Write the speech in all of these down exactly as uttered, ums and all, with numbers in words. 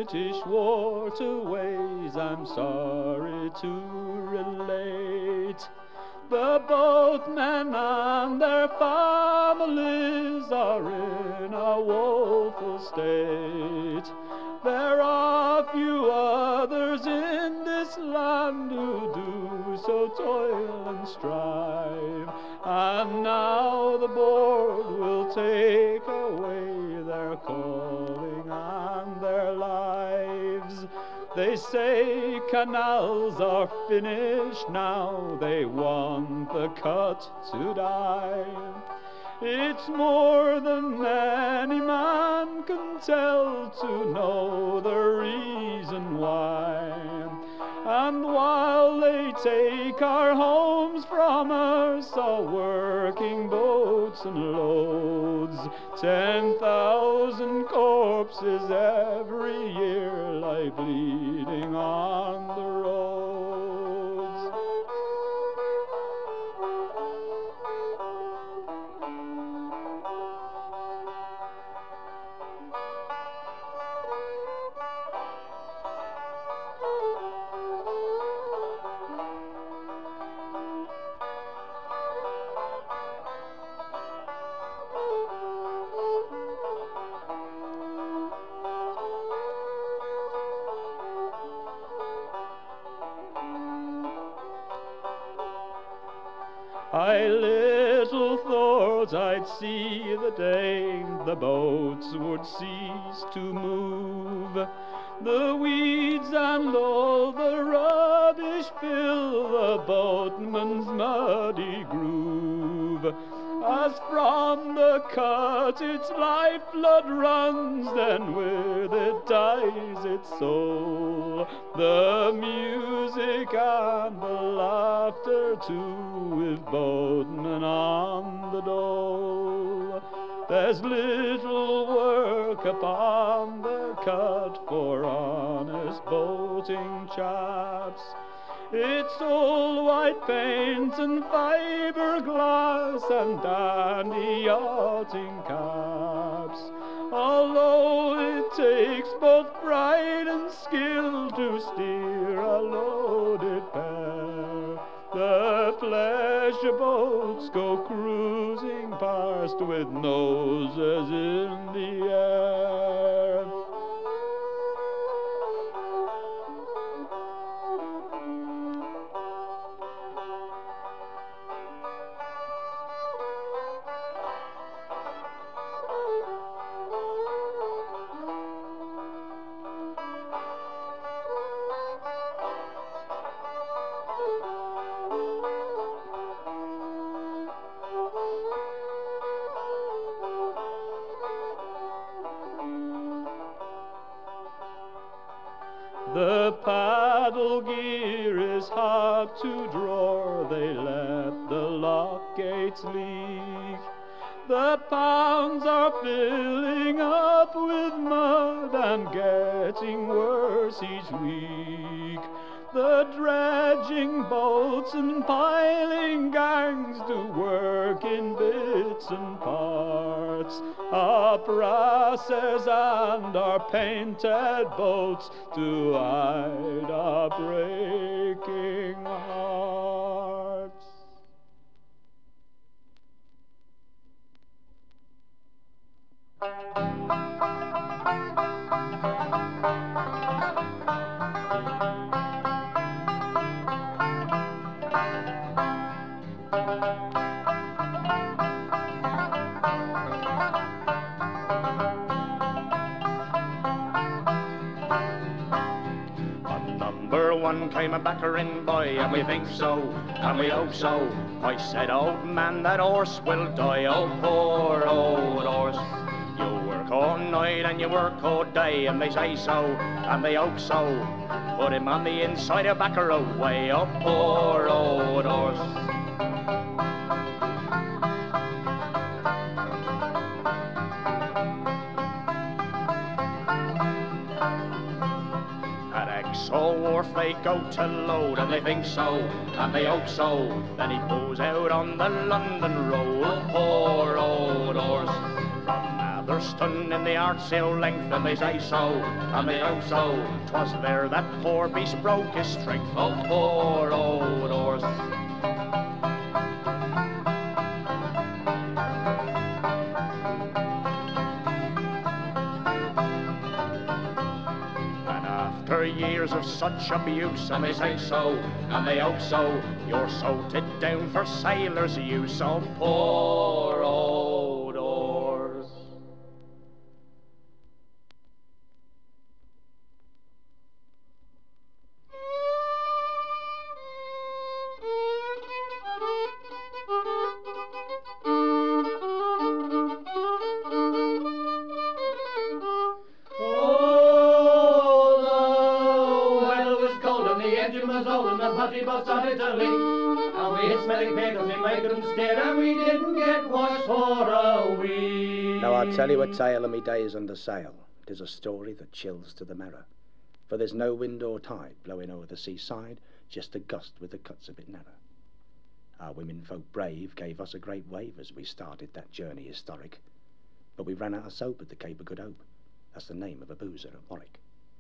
British waterways, I'm sorry to relate. The boatmen and their families are in a woeful state. There are few others in this land who do so toil and strive, and now the board will take away their calling and their lives. They say canals are finished now, they want the cut to die. It's more than any man can tell to know the reason why. And while they take our homes from us, all working boats and loads, ten thousand corpses every year lie bleeding on the roads. I little thought I'd see the day the boats would cease to move. The weeds and all the rubbish fill the boatman's muddy groove. As from the cut its lifeblood runs, then with it dies its soul. The music and the laughter too, with boatmen on the dole. There's little work upon the cut for honest boating chaps. It's all white paint and fiberglass and dandy yachting caps. Although it takes both pride and skill to steer a loaded pair, the pleasure boats go cruising past with noses in the air. The paddle gear is hard to draw, they let the lock gates leak. The pounds are filling up with mud and getting worse each week. The dredging boats and piling gangs do work in bits and parts. Our brasses and our painted boats do hide our breaking hearts. One came a backering boy, and we think so, and we hope so. I said, old man, that horse will die, oh poor old horse. You work all night and you work all day, and they say so, and they hope so. Put him on the inside of backer away, oh poor old horse. So wharf they go to load, and they think so, and they hope so. Then he pulls out on the London road, oh, poor old horse. From They're stunned in the art's ill length, and they say so, and they hope so. 'Twas there that poor beast broke his strength, oh poor old horse. After years of such abuse, and they say so, and they hope so, you're salted down for sailors' use, oh poor old horse. Started to leak, and we hit smelling pickles, we made them stare, and we didn't get washed for a week. Now I'll tell you a tale of me days under sail. 'Tis a story that chills to the marrow, for there's no wind or tide blowing over the seaside, just a gust with the cuts a bit narrow. Our women folk brave gave us a great wave as we started that journey historic, but we ran out of soap at the Cape of Good Hope. That's the name of a boozer at Warwick.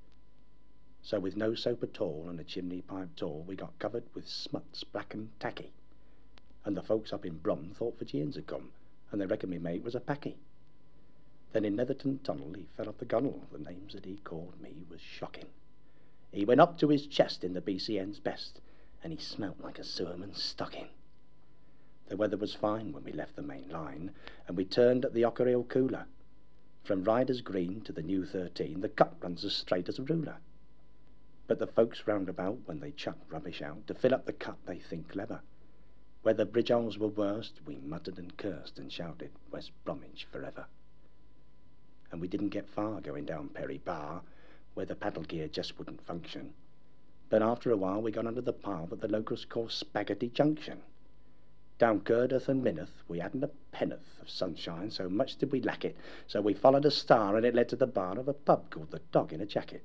So with no soap at all and a chimney pipe tall, we got covered with smuts black and tacky. And the folks up in Brum thought Fijians had come, and they reckoned me mate was a packy. Then in Netherton Tunnel he fell off the gunwale. The names that he called me was shocking. He went up to his chest in the B C N's best, and he smelt like a sewerman's stocking. The weather was fine when we left the main line, and we turned at the Ockerhill Cooler. From Riders Green to the New thirteen, the cut runs as straight as a ruler. But the folks round about, when they chuck rubbish out, to fill up the cut they think clever. Where the bridge holes were worst, we muttered and cursed and shouted, West Bromwich forever. And we didn't get far going down Perry Bar, where the paddle gear just wouldn't function. But after a while we got under the path at the locals call Spaghetti Junction. Down Girdeth and Minneth we hadn't a penn'orth of sunshine, so much did we lack it, so we followed a star and it led to the bar of a pub called the Dog in a Jacket.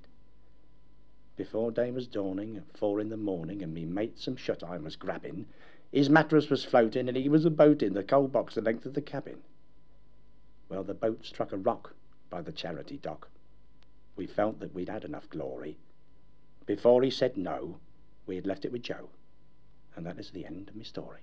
Before day was dawning, at four in the morning, and me mate some shut-eye was grabbing, his mattress was floating and he was a boating the coal box the length of the cabin. Well, the boat struck a rock by the Charity Dock. We felt that we'd had enough glory. Before he said no, we had left it with Joe, and that is the end of my story.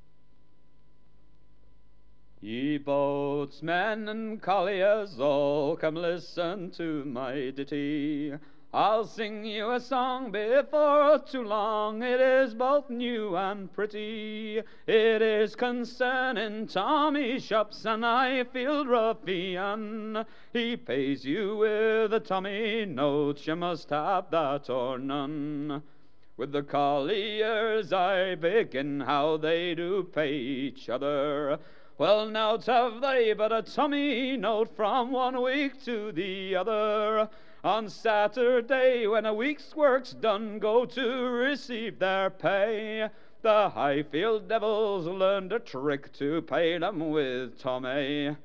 Ye boatsmen and colliers all, come listen to my ditty. I'll sing you a song before too long, it is both new and pretty. It is concerning Tommy Shops and Highfield ruffian. He pays you with a Tommy note, you must have that or none. With the colliers I begin, how they do pay each other. Well, now have they but a Tommy note from one week to the other. On Saturday, when a week's work's done, go to receive their pay. The Highfield devils learned a trick to pay them with Tommy.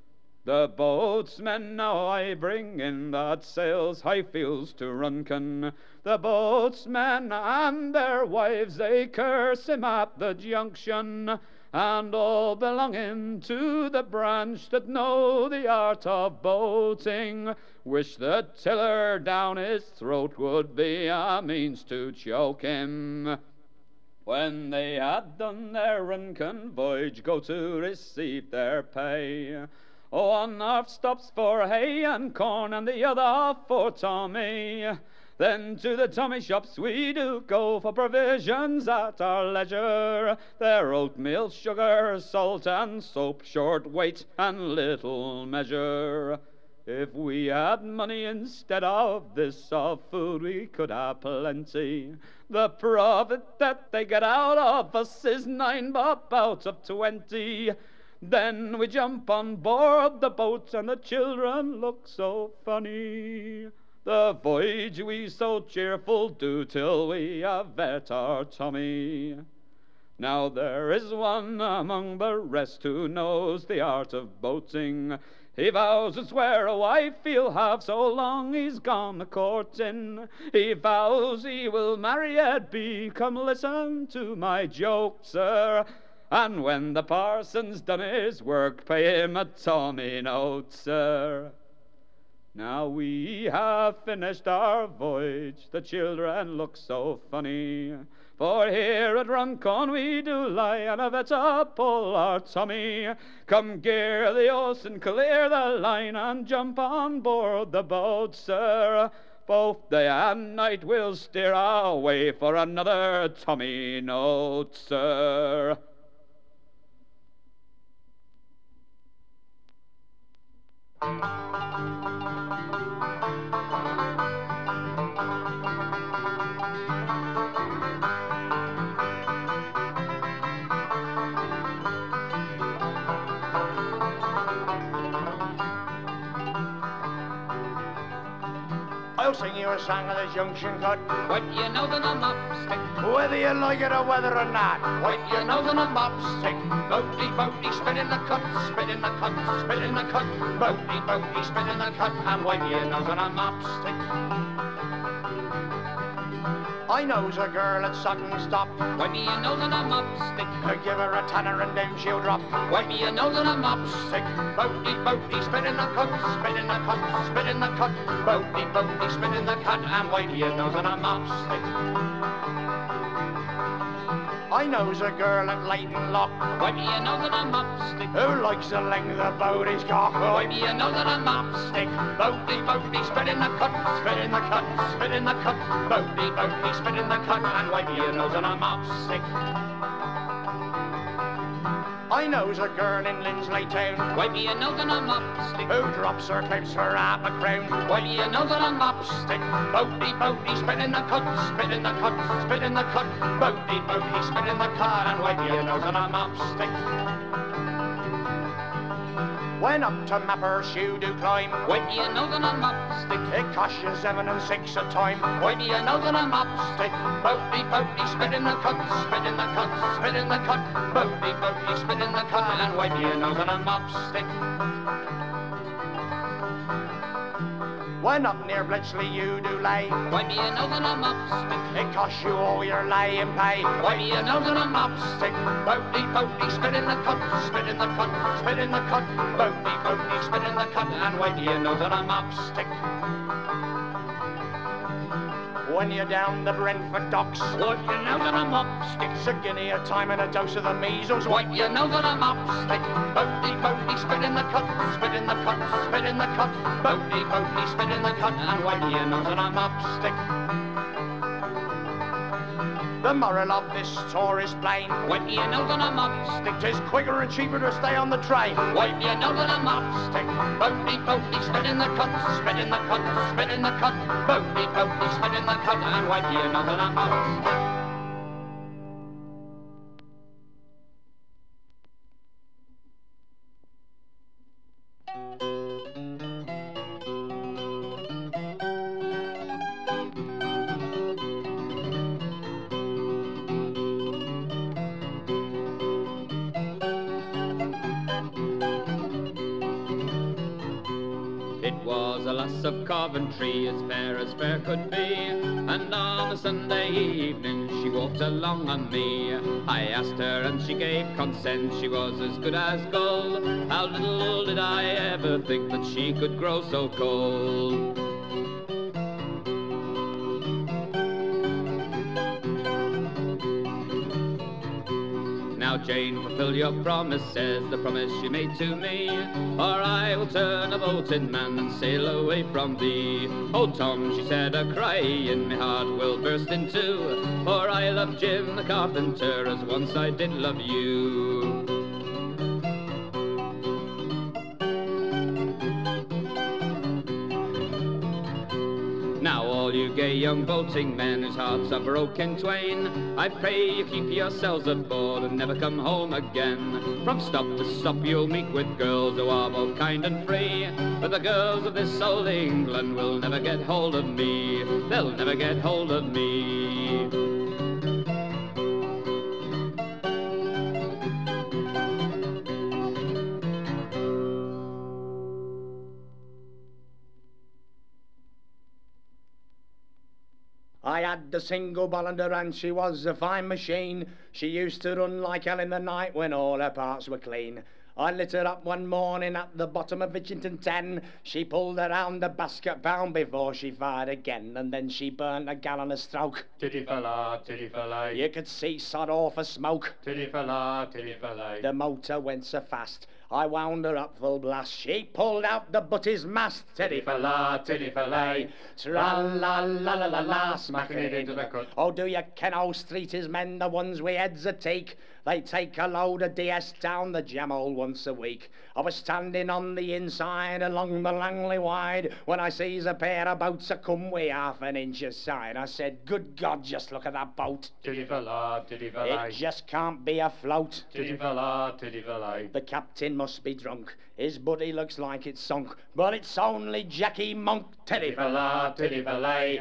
The boatsmen now I bring in that sails Highfields to Runcorn. The boatsmen and their wives, they curse him at the junction, and all belonging to the branch that know the art of boating wish the tiller down his throat would be a means to choke him. When they had done their Runcorn voyage, go to receive their pay. Oh, one half stops for hay and corn, and the other for Tommy. Then to the Tommy shops we do go for provisions at our leisure. Their oatmeal, sugar, salt and soap, short weight and little measure. If we had money instead of this, of food we could have plenty. The profit that they get out of us is nine bob out of twenty. Then we jump on board the boat and the children look so funny. The voyage we so cheerful do till we have met our Tommy. Now there is one among the rest who knows the art of boating. He vows to swear a wife he'll have so long he's gone a-courting. He vows he will marry Ed B. Come listen to my joke, sir. And when the parson's done his work, pay him a Tommy note, sir. Now we have finished our voyage, the children look so funny, for here at Runcorn we do lie, and a better pull our Tommy. Come gear the oars and clear the line, and jump on board the boat, sir. Both day and night we'll steer our way for another Tommy note, sir. I'll sing you a song of the junction cut. What you know that I'm upstick? Whether you like it or whether or not. What you know that I'm upstick? Boaty, boaty, spit in the cut, spit in the cut, spit in the cut. Boaty, boaty, spit in the cut. And what you know that I'm upstick? I knows a girl at Sutton Stop. What do you know that I'm upstick? I give her a tanner and then she'll drop. What do you know that I'm upstick? Boaty, boaty, spit in the cut, spit in the cut, spit in the cut. Boaty, boaty, spit in the cut. And why do you know that I'm upstick? I knows a girl at Leighton Lock. What do you know that I'm upstick? Who likes the length of boaty's cock? Why do you know that I'm upstick? Boaty, boaty, spit in the cut, spit in the cut, spit in the cut. Boaty, boaty, spit in the cut. And why do you know that I'm upstick? I knows a girl in Lindsley Town. Why do you know that I'm upstick? Who drops her clips for half a crown? Why do you know that I'm upstick? Boaty, boaty, spit in the cut, spit in the cut, spit in the cut. Boaty, boaty, spit in the cut. And why do you know that I'm upstick? When up to Mappers you do climb. Why do you know that I'm upstick? It costs you seven and six a time. Why do you know that I'm upstick? Boaty, boaty, spit in the cut, spit in the cut, spit in the cut. Boaty, boaty, spit in the cut. And why do you know that I'm upstick? When up near Bletchley you do lay. Why do you know that I'm upstick? It costs you all your lay and pay. Why do you know that I'm upstick? Boaty, boaty, spit in the cut, spit in the cut, spit in the cut. Boaty, boaty, spit in the cut. And why do you know that I'm upstick? When you're down the Brentford docks, what you know that I'm upstick? It's a guinea a time and a dose of the measles. What you know that I'm upstick? Boaty, boaty, spit in the cut, spit in the cut, spit in the cut. Boaty, boaty, spit in the cut. And why do you know that I'm upstick? The moral of this tour is plain. What do you know that I'm upstick? 'Tis quicker and cheaper to stay on the train. Why do you know that I'm upstick? Boaty, boaty, spit in the cut, spit in the cut, spit in the cut. Boaty, boaty, spit in the cut. And why do you know that I'm upstick? Of Coventry, as fair as fair could be, and on a Sunday evening she walked along on me. I asked her and she gave consent, she was as good as gold. How little did I ever think that she could grow so cold. Now Jane, fulfill your promises, the promise you made to me, or I will turn a bolted man and sail away from thee. Oh Tom, she said, a crying, my heart will burst in two, for I love Jim the carpenter as once I did love you. Now all you gay young boating men whose hearts are broken twain, I pray you keep yourselves aboard and never come home again. From stop to stop you'll meet with girls who are both kind and free, but the girls of this old England will never get hold of me. They'll never get hold of me. I had the single Bollander and she was a fine machine. She used to run like hell in the night when all her parts were clean. I lit her up one morning at the bottom of Hitchington ten. She pulled around the basket pound before she fired again, and then she burnt a gallon a stroke. Titty fella, titty fella, You could see sod off a smoke. titty fella, titty fella. The motor went so fast, I wound her up full blast. She pulled out the butty's mast. Titty fella, titty fella, Tra-la-la-la-la-la, smacking it into the cut. Oh, do you ken how street is men, the ones we heads a take? They take a load of D S down the jam hole once a week. I was standing on the inside along the Langley Wide when I sees a pair of boats a come way half an inch aside. I said, good God, just look at that boat. Titty fella, titty fella, It just can't be afloat. titty fella, titty fella. The captain must be drunk. His body looks like it's sunk, but it's only Jackie Monk. Titty fella, titty fella,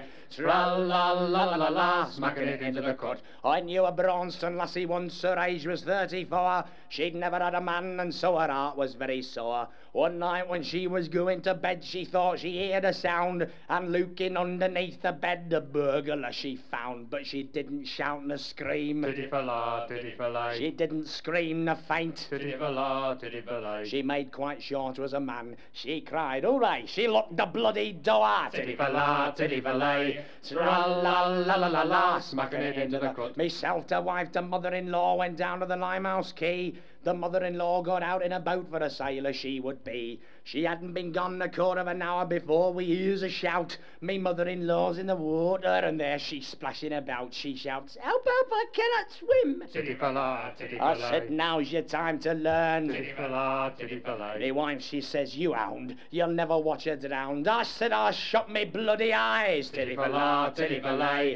tra-la-la-la-la-la, smacking it into the cut. I knew a Braunston lassie once, her age was thirty-four. She'd never had a man, and so her heart was very sore. One night when she was going to bed, she thought she heard a sound, and looking underneath the bed, a burglar she found. But she didn't shout nor scream. Titty fella, titty fella, She didn't scream nor faint. titty fella, titty fella. She made quite sure 'twas a man. She cried, hooray! She locked the bloody door. Titty fella, titty fella, tra-la-la-la-la-la, smacking it into the cut. Myself, the wife, the mother-in-law went down to the Limehouse Quay. The mother-in-law got out in a boat for a sailor she would be. She hadn't been gone a quarter of an hour before we hears a shout. Me mother-in-law's in the water, and there she's splashing about. She shouts, help, help, I cannot swim. Titty fella, titty I fella, said, now's your time to learn. titty fella, titty fella. Me wife, she says, you hound, you'll never watch her drowned. I said, I'll shut me bloody eyes. Titty fella, titty fella,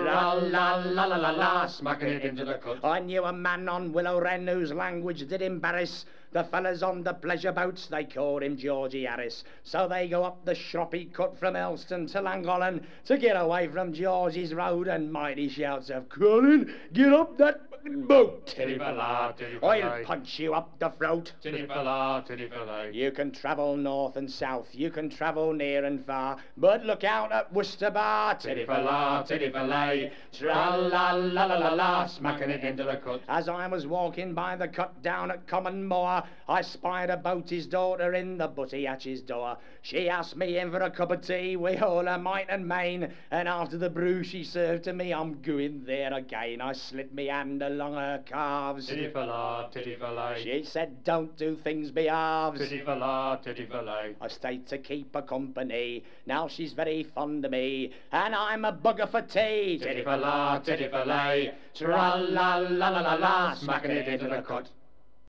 tra-la-la-la-la-la, smacking it into the cut. I knew a man on Willow Wren whose language did embarrass the fellas on the pleasure boats. They called him Georgie Harris. So they go up the Shroppy Cut from Elston to Llangollen to get away from Georgie's road, and mighty shouts of, Colin, get up that boat. Titty fella, titty I'll fella, punch you up the throat. titty fella, titty fella. You can travel north and south, you can travel near and far, but look out at Worcester Bar. Titty fella, titty fella, tra-la-la-la-la-la, smacking it into the cut. As I was walking by the cut down at Common Moor, I spied a boatie's daughter in the butty hatch's door. She asked me in for a cup of tea with all her might and main, and after the brew she served to me, I'm going there again. I slid me hand along her calves. Titty fella, titty fella, She said, don't do things be halves. titty fella, titty fella. I stayed to keep her company. Now she's very fond of me, and I'm a bugger for tea. Titty fella, titty fella, tra-la-la-la-la-la, smacking it into the cut.